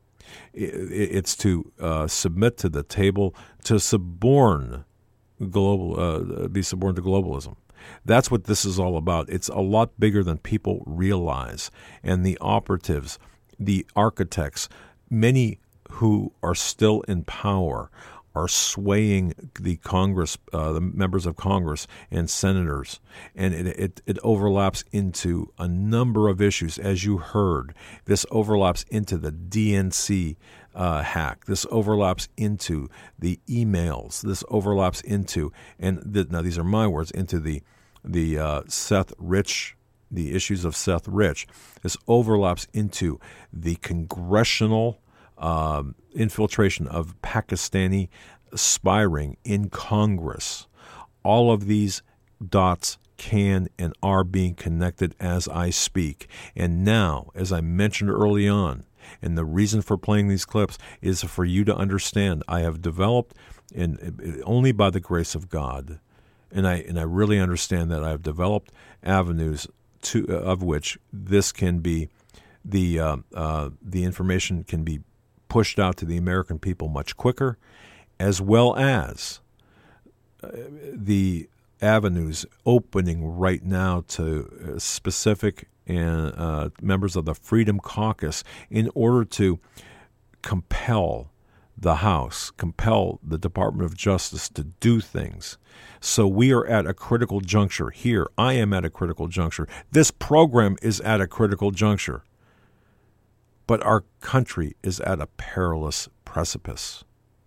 It's to uh, submit to the table, to suborn global, uh, be suborned to globalism. That's what this is all about. It's a lot bigger than people realize. And the operatives, the architects, many who are still in power are swaying the Congress, uh, the members of Congress and senators, and it, it, it overlaps into a number of issues, as you heard. This overlaps into the D N C uh, hack. This overlaps into the emails. This overlaps into, and th- now these are my words, into the the uh, Seth Rich, the issues of Seth Rich. This overlaps into the congressional Um, infiltration of Pakistani spy ring in Congress. All of these dots can and are being connected as I speak. And now, as I mentioned early on, and the reason for playing these clips is for you to understand, I have developed, and only by the grace of God, and I and I really understand that I have developed avenues to of which this can be, the uh, uh, the information can be pushed out to the American people much quicker, as well as uh, the avenues opening right now to uh, specific and uh, members of the Freedom Caucus in order to compel the House, compel the Department of Justice to do things. So we are at a critical juncture here. I am at a critical juncture. This program is at a critical juncture. But our country is at a perilous precipice.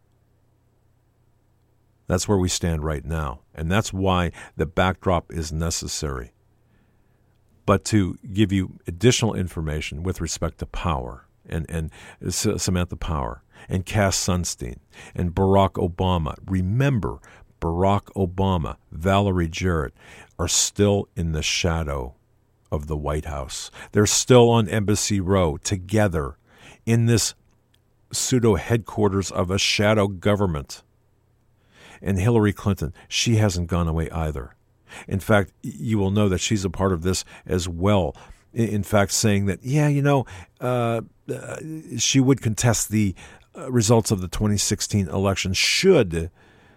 That's where we stand right now. And that's why the backdrop is necessary. But to give you additional information with respect to Power, and, and Samantha Power, and Cass Sunstein, and Barack Obama. Remember, Barack Obama, Valerie Jarrett are still in the shadow of the White House. They're still on Embassy Row together in this pseudo headquarters of a shadow government. And Hillary Clinton, she hasn't gone away either. In fact, you will know that she's a part of this as well. In fact, saying that, yeah, you know, uh, uh, she would contest the uh, results of the twenty sixteen election should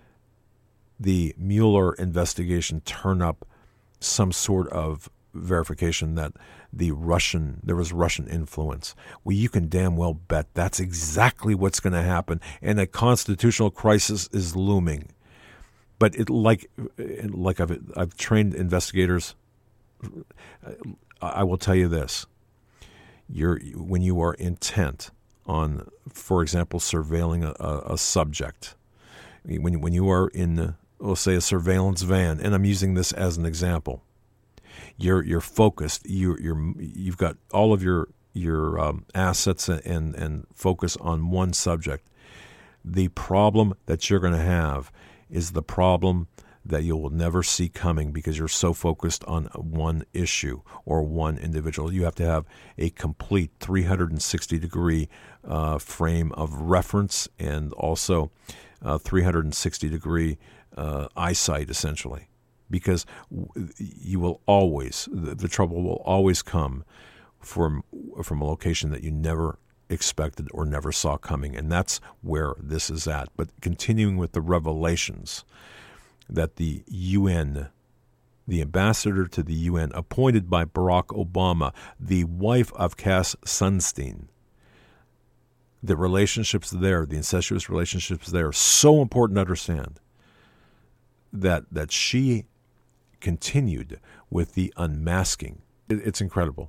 the Mueller investigation turn up some sort of verification that the Russian, there was Russian influence. Well, you can damn well bet that's exactly what's going to happen, and a constitutional crisis is looming. But it, like, like I've I've trained investigators, I will tell you this: you're when you are intent on, for example, surveilling a, a subject, when when you are in, we'll say, a surveillance van, and I'm using this as an example. You're you're focused. You you're you've got all of your your um, assets and and focus on one subject. The problem that you're going to have is the problem that you will never see coming because you're so focused on one issue or one individual. You have to have a complete three hundred sixty degree uh, frame of reference and also uh, three hundred sixty degree uh, eyesight, essentially. Because you will always, the trouble will always come from from a location that you never expected or never saw coming. And that's where this is at. But continuing with the revelations that the U N, the ambassador to the U N appointed by Barack Obama, the wife of Cass Sunstein, the relationships there, the incestuous relationships there, so important to understand that that she continued with the unmasking. It, it's incredible.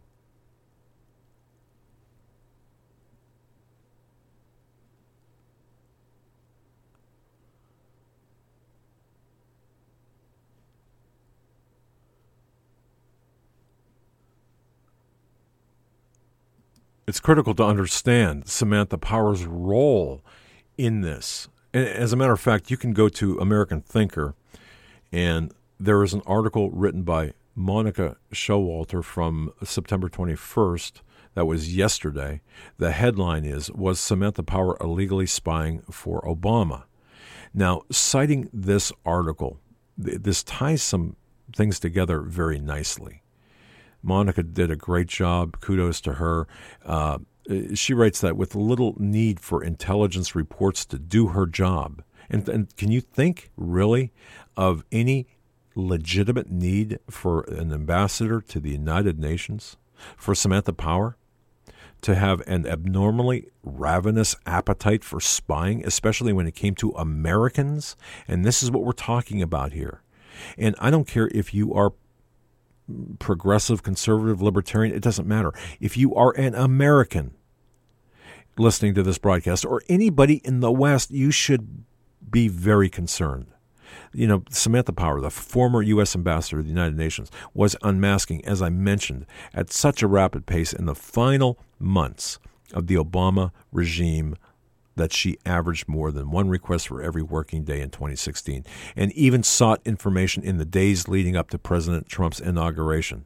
It's critical to understand Samantha Power's role in this. And as a matter of fact, you can go to American Thinker, and there is an article written by Monica Showalter from September twenty-first. That was yesterday. The headline is, "Was Samantha Power illegally spying for Obama?" Now, citing this article, th- this ties some things together very nicely. Monica did a great job. Kudos to her. Uh, she writes that with little need for intelligence reports to do her job. And, and can you think, really, of any legitimate need for an ambassador to the United Nations, for Samantha Power, to have an abnormally ravenous appetite for spying, especially when it came to Americans. And this is what we're talking about here. And I don't care if you are progressive, conservative, libertarian, it doesn't matter. If you are an American listening to this broadcast, or anybody in the West, you should be very concerned. You know, Samantha Power, the former U S ambassador to the United Nations, was unmasking, as I mentioned, at such a rapid pace in the final months of the Obama regime that she averaged more than one request for every working day in twenty sixteen, and even sought information in the days leading up to President Trump's inauguration.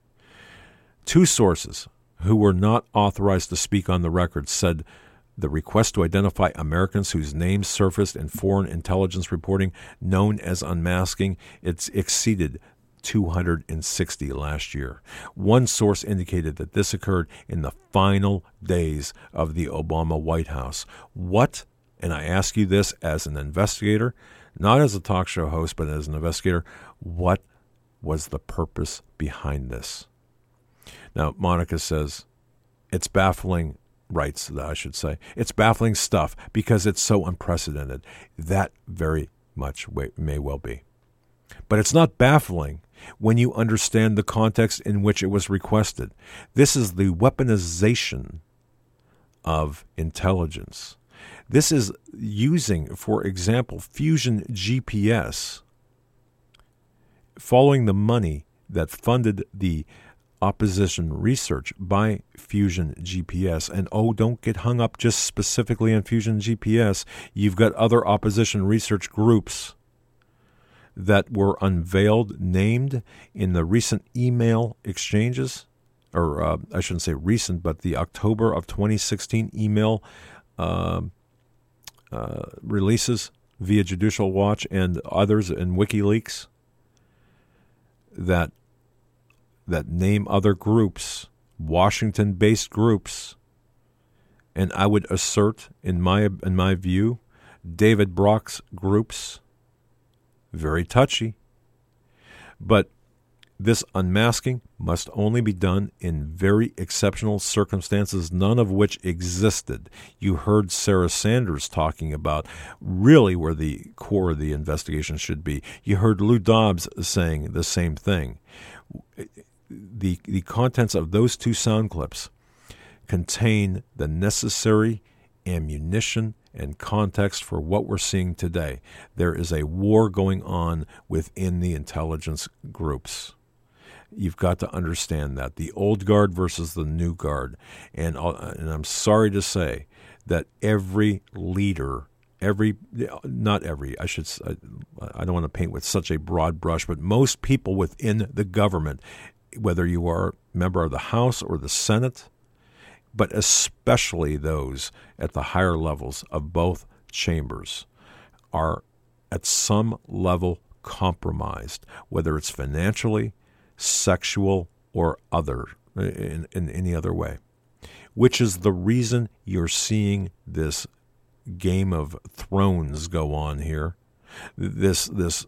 Two sources who were not authorized to speak on the record said the request to identify Americans whose names surfaced in foreign intelligence reporting known as unmasking, it's exceeded two hundred sixty last year. One source indicated that this occurred in the final days of the Obama White House. What, and I ask you this as an investigator, not as a talk show host, but as an investigator, what was the purpose behind this? Now, Monica says, it's baffling, writes, I should say, it's baffling stuff because it's so unprecedented. That very much may well be. But it's not baffling when you understand the context in which it was requested. This is the weaponization of intelligence. This is using, for example, Fusion G P S, following the money that funded the opposition research by Fusion G P S. And oh, don't get hung up just specifically on Fusion G P S. You've got other opposition research groups that were unveiled, named in the recent email exchanges, or uh, I shouldn't say recent, but the October of twenty sixteen email uh, uh, releases via Judicial Watch and others in WikiLeaks that that name other groups, Washington-based groups, and I would assert, in my in my view, David Brock's groups. Very touchy. But this unmasking must only be done in very exceptional circumstances, none of which existed. You heard Sarah Sanders talking about really where the core of the investigation should be. You heard Lou Dobbs saying the same thing. The, the contents of those two sound clips contain the necessary ammunition and context for what we're seeing today. There is a war going on within the intelligence groups. You've got to understand that. The old guard versus the new guard. And, and I'm sorry to say that every leader, every, not every, I should, I, I don't want to paint with such a broad brush, but most people within the government, whether you are a member of the House or the Senate, but especially those at the higher levels of both chambers, are at some level compromised, whether it's financially, sexual, or other, in, in any other way, which is the reason you're seeing this Game of Thrones go on here, this this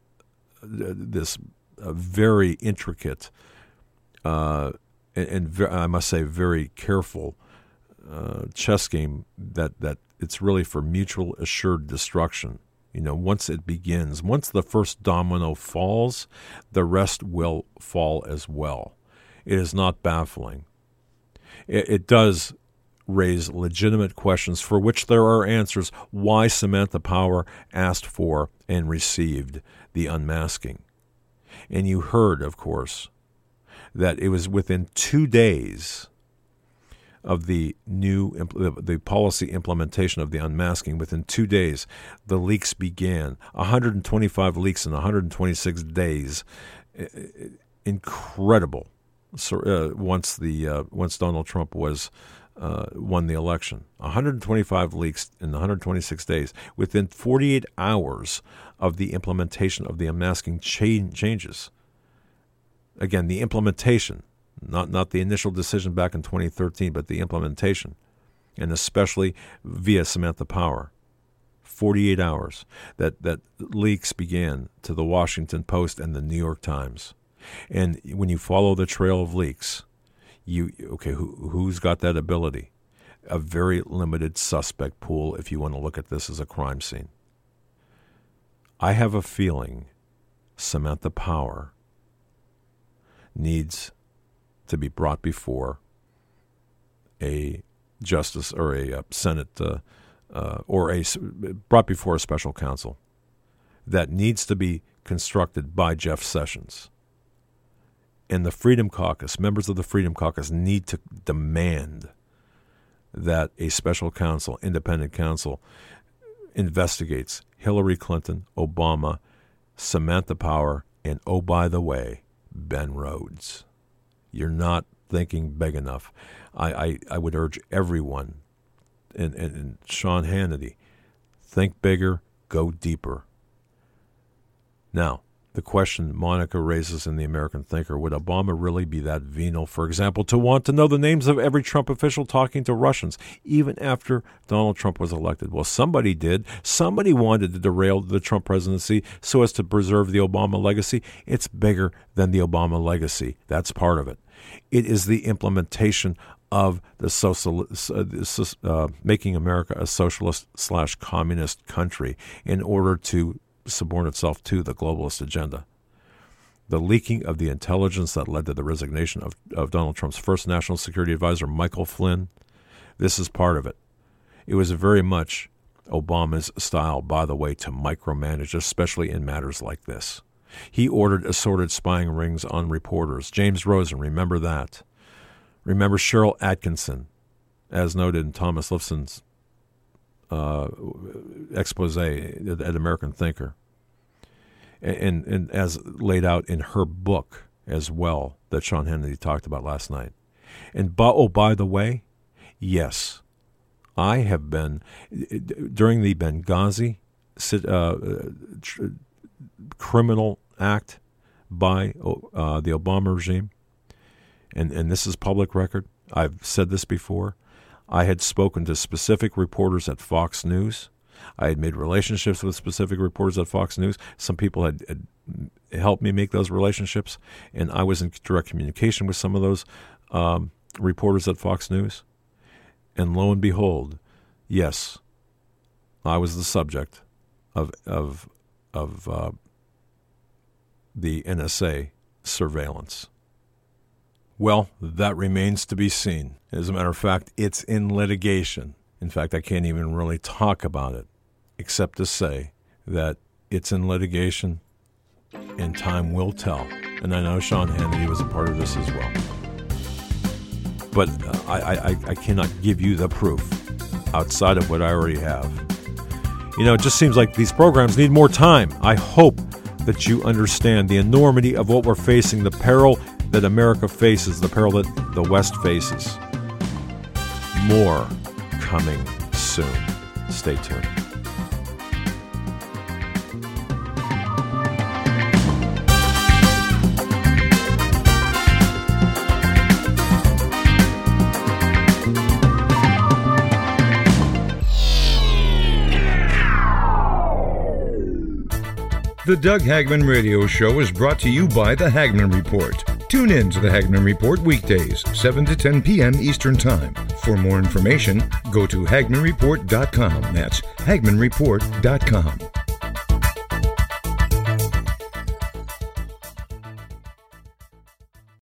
this uh, very intricate uh, and, and ver- I must say very careful uh, chess game that, that it's really for mutual assured destruction. You know, once it begins, once the first domino falls, the rest will fall as well. It is not baffling. It, it does raise legitimate questions for which there are answers why Samantha Power asked for and received the unmasking. And you heard, of course, that it was within two days of the new the policy implementation of the unmasking. Within two days, the leaks began. one hundred twenty-five leaks in one hundred twenty-six days. Incredible. So, uh, once the uh, once Donald Trump was uh, won the election, one hundred twenty-five leaks in one hundred twenty-six days. Within forty-eight hours of the implementation of the unmasking cha- changes. Again, the implementation, not not the initial decision back in twenty thirteen, but the implementation, and especially via Samantha Power. forty-eight hours that, that leaks began to the Washington Post and the New York Times. And when you follow the trail of leaks, You okay? Who, who's got that ability? A very limited suspect pool if you want to look at this as a crime scene. I have a feeling Samantha Power needs to be brought before a justice or a, a Senate uh, uh, or a brought before a special counsel that needs to be constructed by Jeff Sessions. And the Freedom Caucus, members of the Freedom Caucus, need to demand that a special counsel, independent counsel, investigates Hillary Clinton, Obama, Samantha Power, and, oh, by the way, Ben Rhodes. You're not thinking big enough. I, I, I would urge everyone, and, and, and Sean Hannity, think bigger, go deeper. Now, the question Monica raises in The American Thinker, would Obama really be that venal, for example, to want to know the names of every Trump official talking to Russians, even after Donald Trump was elected? Well, somebody did. Somebody wanted to derail the Trump presidency so as to preserve the Obama legacy. It's bigger than the Obama legacy. That's part of it. It is the implementation of the social, uh, making America a socialist slash communist country in order to subordinate itself to the globalist agenda. The leaking of the intelligence that led to the resignation of, of Donald Trump's first national security advisor, Michael Flynn, this is part of it. It was very much Obama's style, by the way, to micromanage, especially in matters like this. He ordered assorted spying rings on reporters. James Rosen, remember that. Remember Cheryl Atkinson, as noted in Thomas Lifson's uh, expose at, at American Thinker, and, and, and as laid out in her book as well that Sean Hannity talked about last night. And, oh, by the way, yes, I have been, during the Benghazi uh, tr- criminal act by uh, the Obama regime, and, and this is public record, I've said this before, I had spoken to specific reporters at Fox News. I had made relationships with specific reporters at Fox News. Some people had, had helped me make those relationships, and I was in direct communication with some of those um, reporters at Fox News. And lo and behold, yes, I was the subject of of of uh, the N S A surveillance. Well, that remains to be seen. As a matter of fact, it's in litigation. In fact, I can't even really talk about it, except to say that it's in litigation and time will tell. And I know Sean Hannity was a part of this as well. But uh, I, I, I cannot give you the proof outside of what I already have. You know, it just seems like these programs need more time. I hope that you understand the enormity of what we're facing, the peril that America faces, the peril that the West faces. More coming soon. Stay tuned. The Doug Hagman Radio Show is brought to you by The Hagman Report. Tune in to The Hagman Report weekdays, seven to ten p.m. Eastern Time. For more information, go to hagman report dot com. That's hagman report dot com.